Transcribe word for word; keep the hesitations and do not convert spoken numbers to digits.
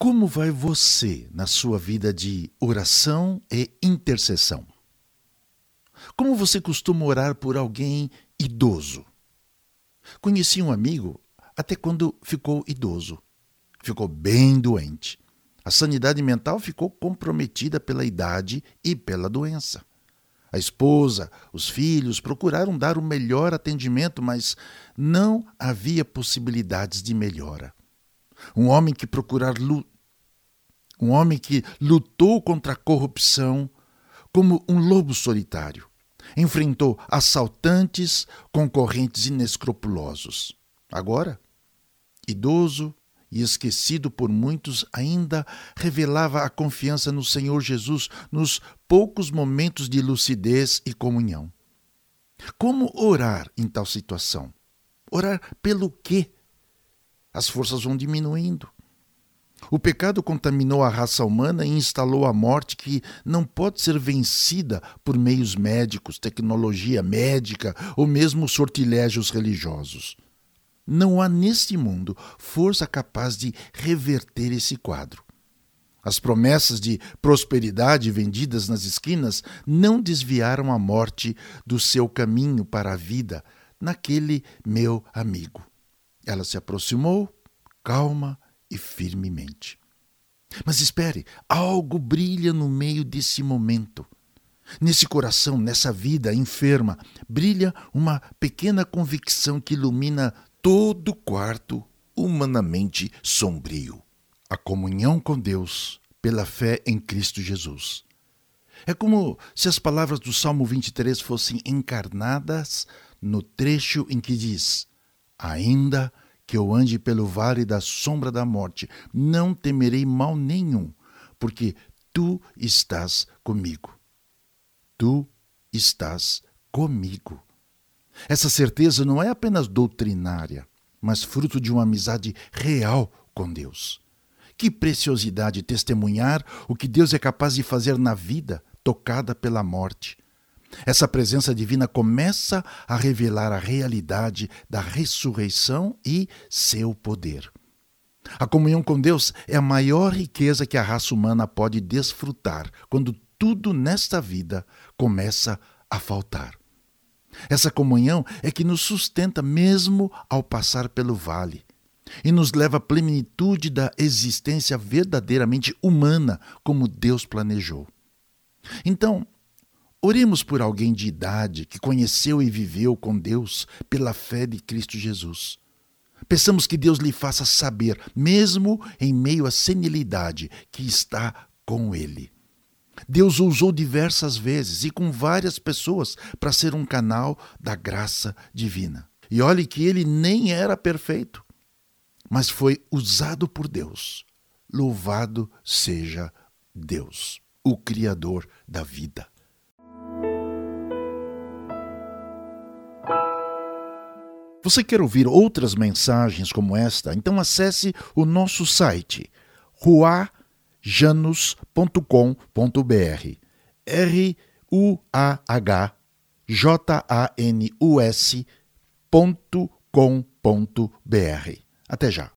Como vai você na sua vida de oração e intercessão? Como você costuma orar por alguém idoso? Conheci um amigo até quando ficou idoso. Ficou bem doente. A sanidade mental ficou comprometida pela idade e pela doença. A esposa, os filhos procuraram dar o melhor atendimento, mas não havia possibilidades de melhora. Um homem que procurar lu- um homem que lutou contra a corrupção como um lobo solitário. Enfrentou assaltantes, concorrentes inescrupulosos. Agora, idoso e esquecido por muitos, ainda revelava a confiança no Senhor Jesus nos poucos momentos de lucidez e comunhão. Como orar em tal situação? Orar pelo quê? As forças vão diminuindo. O pecado contaminou a raça humana e instalou a morte que não pode ser vencida por meios médicos, tecnologia médica ou mesmo sortilégios religiosos. Não há neste mundo força capaz de reverter esse quadro. As promessas de prosperidade vendidas nas esquinas não desviaram a morte do seu caminho para a vida naquele meu amigo. Ela se aproximou, calma e firmemente. Mas espere, algo brilha no meio desse momento. Nesse coração, nessa vida enferma, brilha uma pequena convicção que ilumina todo o quarto humanamente sombrio. A comunhão com Deus pela fé em Cristo Jesus. É como se as palavras do Salmo vinte e três fossem encarnadas no trecho em que diz: ainda que eu ande pelo vale da sombra da morte, não temerei mal nenhum, porque tu estás comigo. Tu estás comigo. Essa certeza não é apenas doutrinária, mas fruto de uma amizade real com Deus. Que preciosidade testemunhar o que Deus é capaz de fazer na vida tocada pela morte. Essa presença divina começa a revelar a realidade da ressurreição e seu poder. A comunhão com Deus é a maior riqueza que a raça humana pode desfrutar quando tudo nesta vida começa a faltar. Essa comunhão é que nos sustenta mesmo ao passar pelo vale e nos leva à plenitude da existência verdadeiramente humana como Deus planejou. Então, oremos por alguém de idade que conheceu e viveu com Deus pela fé de Cristo Jesus. Peçamos que Deus lhe faça saber, mesmo em meio à senilidade, que está com Ele. Deus o usou diversas vezes e com várias pessoas para ser um canal da graça divina. E olhe que ele nem era perfeito, mas foi usado por Deus. Louvado seja Deus, o Criador da vida. Você quer ouvir outras mensagens como esta? Então acesse o nosso site ruah janus ponto com ponto br. R U A H J A N U S ponto com ponto br. Até já.